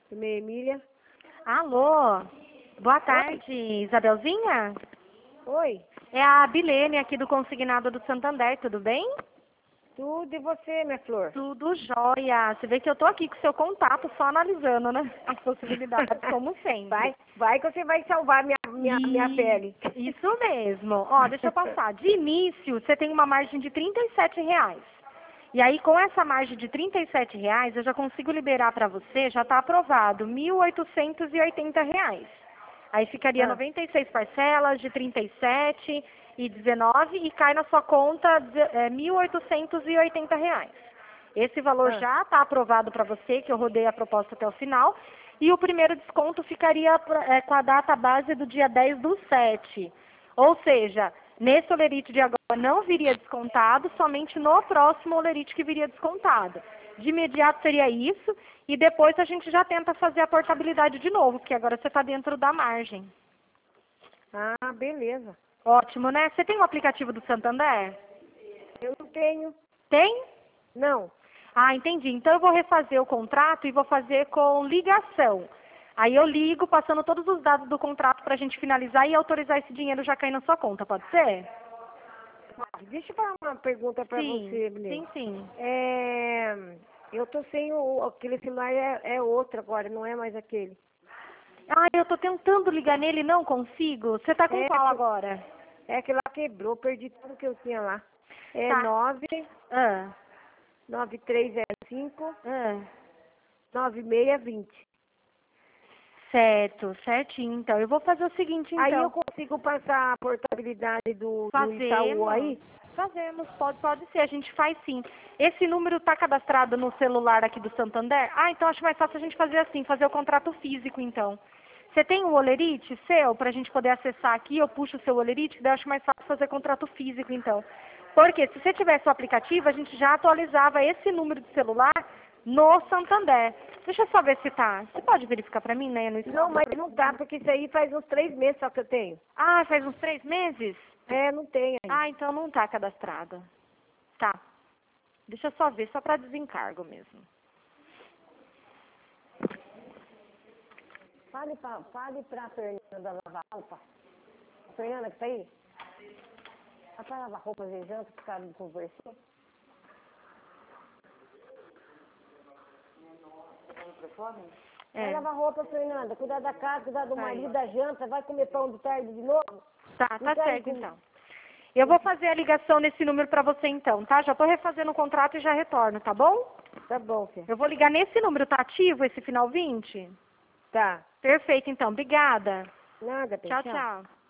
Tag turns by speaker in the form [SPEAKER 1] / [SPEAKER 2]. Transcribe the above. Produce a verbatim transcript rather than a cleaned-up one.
[SPEAKER 1] Minha Emília.
[SPEAKER 2] Alô, boa tarde, Isabelzinha?
[SPEAKER 1] Oi,
[SPEAKER 2] É a Bilene aqui do Consignado do Santander, tudo bem?
[SPEAKER 1] tudo e você, minha flor?
[SPEAKER 2] Tudo jóia. Você vê que eu tô aqui com o seu contato, só analisando, né? As possibilidades, como sempre.
[SPEAKER 1] Vai, vai que você vai salvar minha, minha, minha
[SPEAKER 2] E-
[SPEAKER 1] pele.
[SPEAKER 2] Isso mesmo. Ó, deixa eu passar. De início, você tem uma margem de trinta e sete reais. E aí, com essa margem de trinta e sete reais, eu já consigo liberar para você, já está aprovado, mil oitocentos e oitenta reais. Aí ficaria
[SPEAKER 1] Ah,
[SPEAKER 2] noventa e seis parcelas de trinta e sete e dezenove e cai na sua conta de- é, mil oitocentos e oitenta reais. Esse valor
[SPEAKER 1] ah,
[SPEAKER 2] já está aprovado para você, que eu rodei a proposta até o final. E o primeiro desconto ficaria é, com a data base do dia dez do sete. Ou seja, nesse olerite de agora não viria descontado, somente no próximo olerite que viria descontado. De imediato seria isso, e depois a gente já tenta fazer a portabilidade de novo, porque agora você está dentro da margem.
[SPEAKER 1] ah, beleza.
[SPEAKER 2] Ótimo, né? Você tem o aplicativo do Santander?
[SPEAKER 1] Eu não tenho.
[SPEAKER 2] Tem?
[SPEAKER 1] Não.
[SPEAKER 2] Ah, entendi. Então eu vou refazer o contrato e vou fazer com ligação. Aí eu ligo, passando todos os dados do contrato para a gente finalizar e autorizar esse dinheiro já cair na sua conta, pode ser?
[SPEAKER 1] Deixa eu falar uma pergunta pra
[SPEAKER 2] Sim,
[SPEAKER 1] você, Billy.
[SPEAKER 2] sim, sim.
[SPEAKER 1] É, eu tô sem o, aquele celular, é, é outro agora, não é mais aquele.
[SPEAKER 2] Ah, eu tô tentando ligar nele e não consigo. Você tá com
[SPEAKER 1] É,
[SPEAKER 2] qual agora?
[SPEAKER 1] é aquele lá quebrou, perdi tudo que eu tinha lá. É
[SPEAKER 2] Tá.
[SPEAKER 1] nove
[SPEAKER 2] Ah,
[SPEAKER 1] nove três zero cinco
[SPEAKER 2] ah.
[SPEAKER 1] nove seis vinte.
[SPEAKER 2] Certo, certinho. Então, eu vou fazer o seguinte,
[SPEAKER 1] Aí eu
[SPEAKER 2] então.
[SPEAKER 1] consigo passar a portabilidade do, do Itaú
[SPEAKER 2] Fazemos,
[SPEAKER 1] aí?
[SPEAKER 2] fazemos, pode, pode ser, a gente faz sim. Esse número está cadastrado no celular aqui do Santander? Ah, então acho mais fácil a gente fazer assim, fazer o contrato físico então. Você tem o olerite seu, para a gente poder acessar aqui, eu puxo o seu olerite, daí eu acho mais fácil fazer contrato físico então. Porque se você tivesse o aplicativo, a gente já atualizava esse número de celular no Santander. Deixa eu só ver se tá. Você pode verificar para mim, né? No...
[SPEAKER 1] Não, mas não dá, porque isso aí faz uns três meses só que eu tenho.
[SPEAKER 2] Ah, faz uns três meses?
[SPEAKER 1] É, não tem ainda.
[SPEAKER 2] Ah, então não está cadastrado. Tá. Deixa eu só ver, só para desencargo mesmo.
[SPEAKER 1] Fale pra, fale pra Fernanda lavar roupa. Fernanda que tá aí? Ela vai lavar roupa, ver janta, ficar conversando. Vai
[SPEAKER 2] É,
[SPEAKER 1] lavar roupa, Fernanda. Cuidar da casa, cuidar do
[SPEAKER 2] tá aí.
[SPEAKER 1] marido, da janta. Vai comer pão de tarde de novo.
[SPEAKER 2] Tá, tá
[SPEAKER 1] Fica aí
[SPEAKER 2] certo
[SPEAKER 1] com...
[SPEAKER 2] então. Eu vou fazer a ligação nesse número para você então, tá? Já tô refazendo o contrato e já retorno, tá bom?
[SPEAKER 1] Tá bom, filha.
[SPEAKER 2] Eu vou ligar nesse número, tá ativo esse final vinte?
[SPEAKER 1] Tá.
[SPEAKER 2] Perfeito então, obrigada.
[SPEAKER 1] Nada, tem
[SPEAKER 2] Tchau,
[SPEAKER 1] tchau.
[SPEAKER 2] tchau.